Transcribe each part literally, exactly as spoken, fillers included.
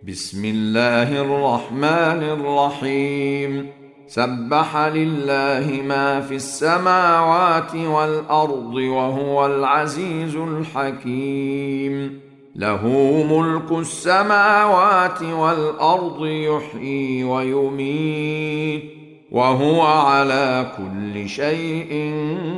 بسم الله الرحمن الرحيم سبح لله ما في السماوات والأرض وهو العزيز الحكيم له ملك السماوات والأرض يحيي ويميت وهو على كل شيء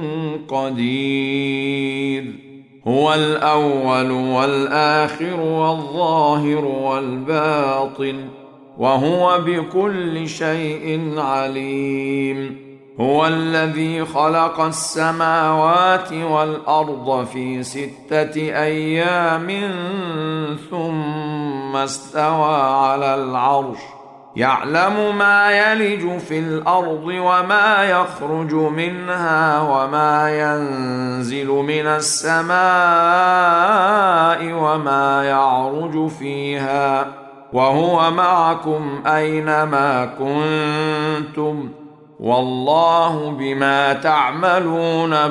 قدير هو الأول والآخر والظاهر والباطن وهو بكل شيء عليم هو الذي خلق السماوات والأرض في ستة أيام ثم استوى على العرش يعلم ما يلج في الأرض وما يخرج منها وما ينزل من السماء وما يعرج فيها وهو معكم أينما كنتم والله بما تعملون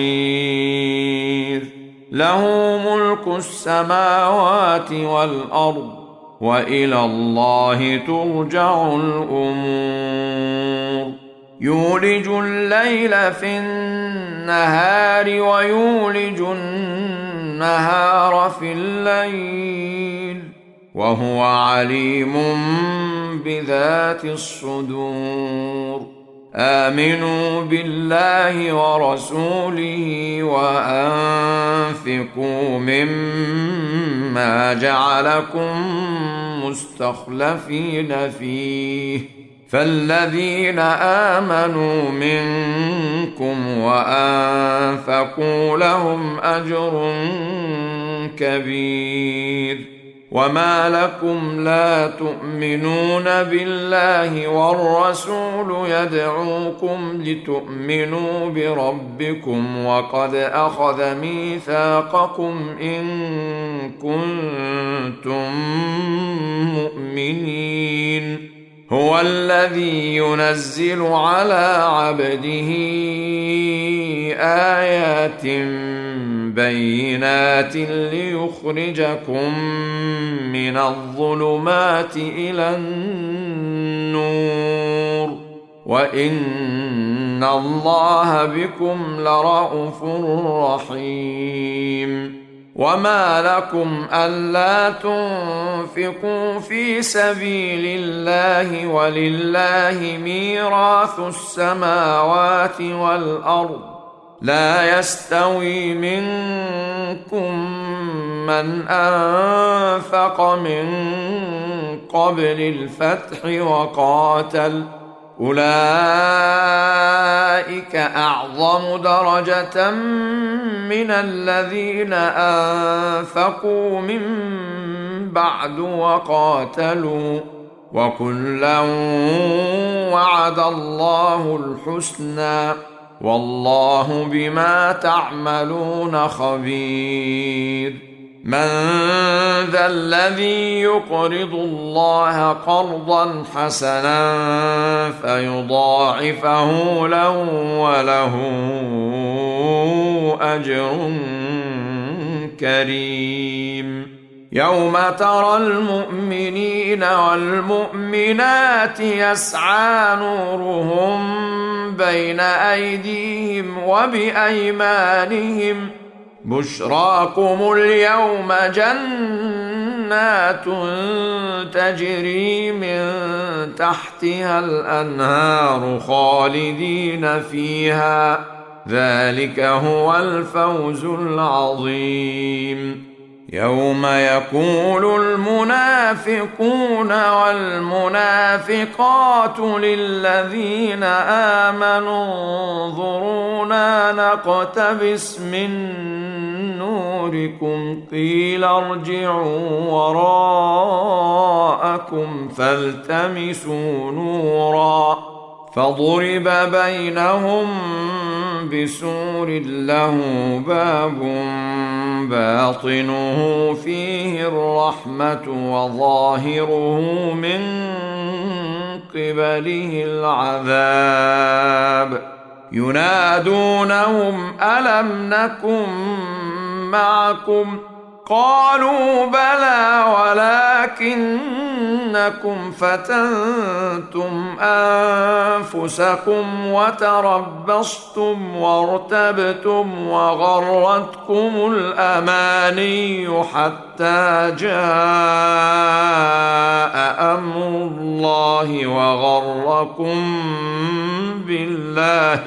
بصير له ملك السماوات والأرض وإلى الله ترجع الأمور يولج الليل في النهار ويولج النهار في الليل وهو عليم بذات الصدور آمنوا بالله ورسوله وأنفقوا مما جعلكم مستخلفين فيه فالذين آمنوا منكم وأنفقوا لهم أجر كبير وما لكم لا تؤمنون بالله والرسول يدعوكم لتؤمنوا بربكم وقد أخذ ميثاقكم إن كنتم مؤمنين هو الذي ينزل على عبده آيات بينات ليخرجكم من الظلمات إلى النور وإن الله بكم لرءوف رحيم وما لكم ألا تنفقوا في سبيل الله ولله ميراث السماوات والأرض لا يستوي منكم من أنفق من قبل الفتح وقاتل أولئك أعظم درجة من الذين أنفقوا من بعد وقاتلوا وكلا وعد الله الحسنى والله بما تعملون خبير من ذا الذي يقرض الله قرضا حسنا فيضاعفه له وله أجر كريم يوم ترى المؤمنين والمؤمنات يسعى نورهم بين أيديهم وبأيمانهم بشراكم اليوم جنات تجري من تحتها الأنهار خالدين فيها ذلك هو الفوز العظيم يوم يقول المنافقون والمنافقات للذين آمنوا انظرونا نقتبس من نوركم قيل ارجعوا وراءكم فالتمسوا نورا فضرب بينهم بسور له باب باطنه فيه الرحمة وظاهره من قبله العذاب ينادونهم ألم نكن معكم قالوا بلى ولكنكم فتنتم أنفسكم وتربصتم وارتبتم وغرتكم الأماني حتى جاء أمر الله وغركم بالله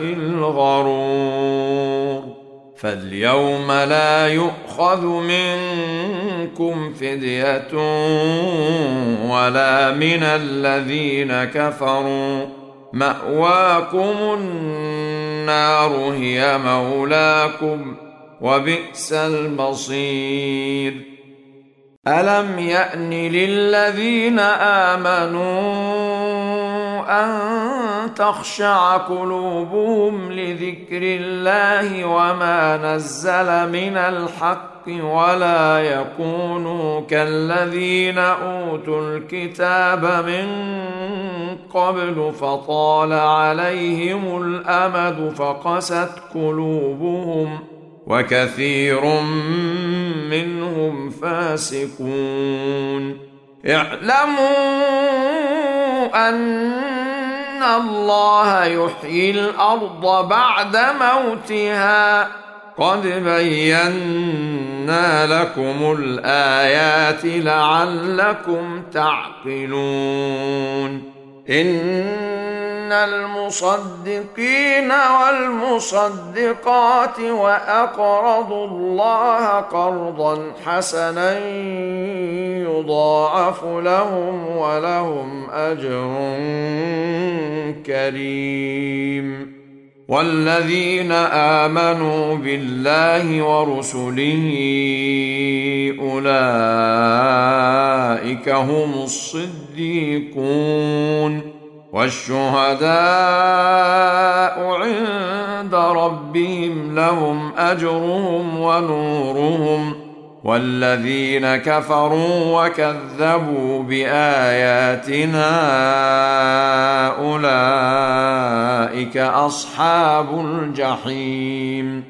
الغرور. فاليوم لا يؤخذ منكم فدية ولا من الذين كفروا، مأواكم النار هي مولاكم وبئس المصير. ألم يأن للذين آمنوا أن تخشع قلوبهم لذكر الله وما نزل من الحق ولا يكونوا كالذين أوتوا الكتاب من قبل فطال عليهم الأمد فقست قلوبهم وكثير منهم فاسقون. اعلموا أن الله يحيي الأرض بعد موتها قد بينا لكم الآيات لعلكم تعقلون. إن المصدقين والمصدقات وأقرضوا الله قرضا حسنا يضاعف لهم ولهم أجر كريم. والذين آمنوا بالله ورسله أولئك هم الصديقون والشهداء عند ربهم لهم أجرهم ونورهم. والذين كفروا وكذبوا بآياتنا أولئك أصحاب الجحيم.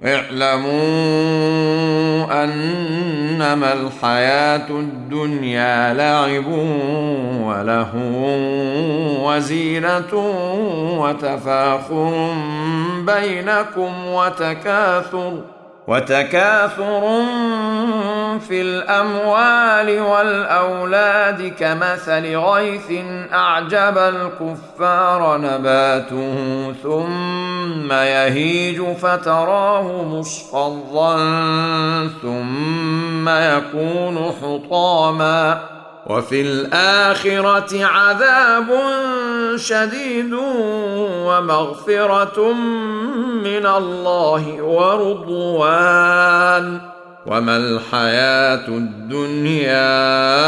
اعلموا أنما الحياة الدنيا لعب ولهو وزينة وتفاخر بينكم وتكاثر وتكاثر في الأموال والأولاد كمثل غيث أعجب الكفار نباته ثم يهيج فتراه مصفرا ثم يكون حطاما وفي الآخرة عذاب شديد ومغفرة من الله ورضوان وما الحياة الدنيا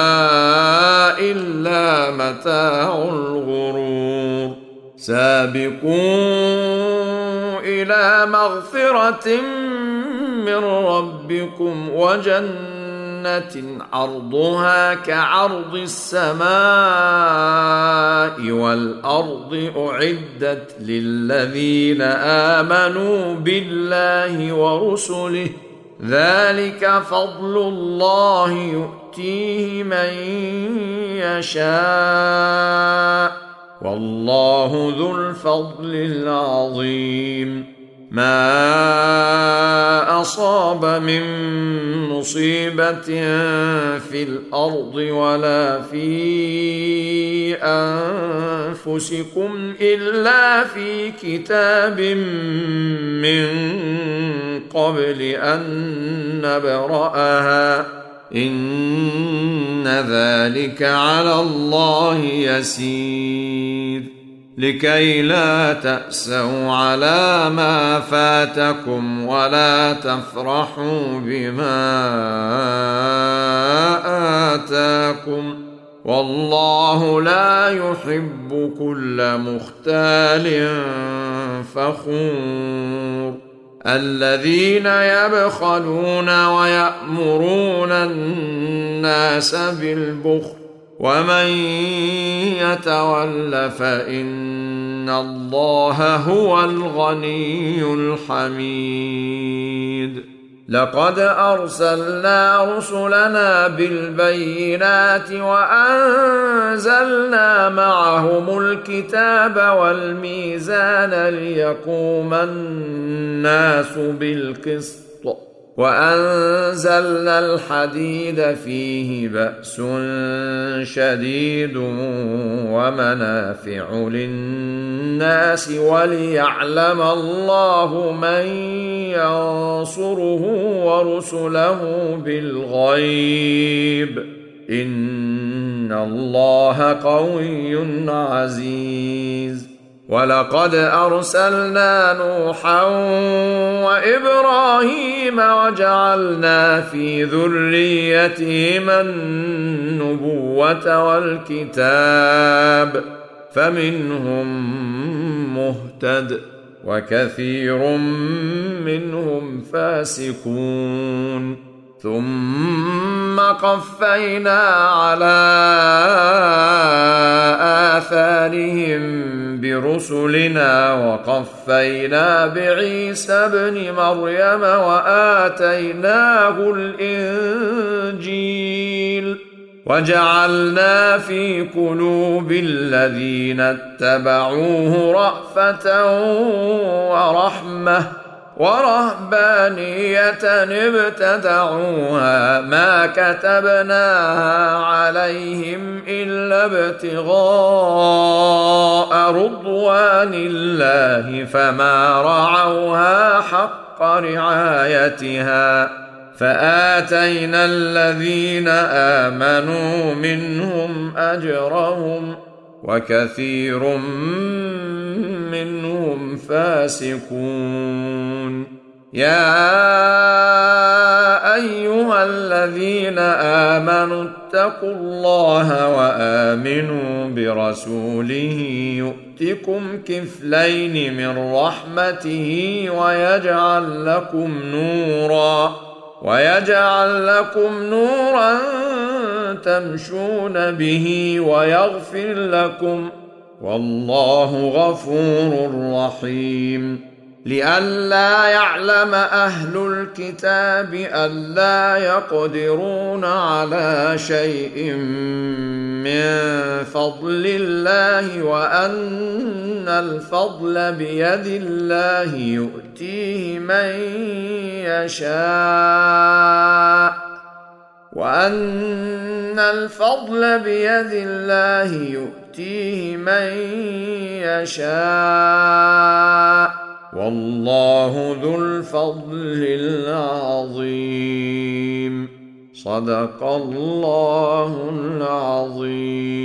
إلا متاع الغرور. سابقوا إلى مغفرة من ربكم وجنة عرضها كعرض السماء والأرض أعدت للذين آمنوا بالله ورسله ذلك فضل الله يؤتيه من يشاء والله ذو الفضل العظيم. ما أصاب من مصيبة في الأرض ولا في أنفسكم إلا في كتاب من قبل أن نبرأها إن ذلك على الله يسير. لكي لا تأسوا على ما فاتكم ولا تفرحوا بما آتاكم والله لا يحب كل مختال فخور. الذين يبخلون ويأمرون الناس بالبخل ومن يتول فإن الله هو الغني الحميد. لقد أرسلنا رسلنا بالبينات وأنزلنا معهم الكتاب والميزان ليقوم الناس بالقسط وأنزلنا الحديد فيه بأس شديد ومنافع للناس وليعلم الله من ينصره ورسله بالغيب إن الله قوي عزيز. ولقد أرسلنا نوحا وإبراهيم وجعلنا في ذريتهما النبوة والكتاب فمنهم مهتد وكثير منهم فاسقون. ثم قفينا على آثارهم برسلنا وقفينا بعيسى ابن مريم وآتيناه الإنجيل وجعلنا في قلوب الذين اتبعوه رأفة ورحمة ورهبانية ابتدعوها ما كتبناها عليهم إلا ابتغاء رضوان الله فما رعوها حق رعايتها فآتينا الذين آمنوا منهم أجرهم وكثير منهم فاسقون. يا أيها الذين آمنوا اتقوا الله وآمنوا برسوله يؤتكم كفلين من رحمته ويجعل لكم نورا ويجعل لكم نورا تمشون به ويغفر لكم والله غفور رحيم. لئلا يعلم أهل الكتاب ألا يقدرون على شيء من فضل الله وأن الفضل بيد الله يؤتيه من يشاء وأن الفضل بيد الله يؤتيه من يشاء والله ذو الفضل العظيم. صدق الله العظيم.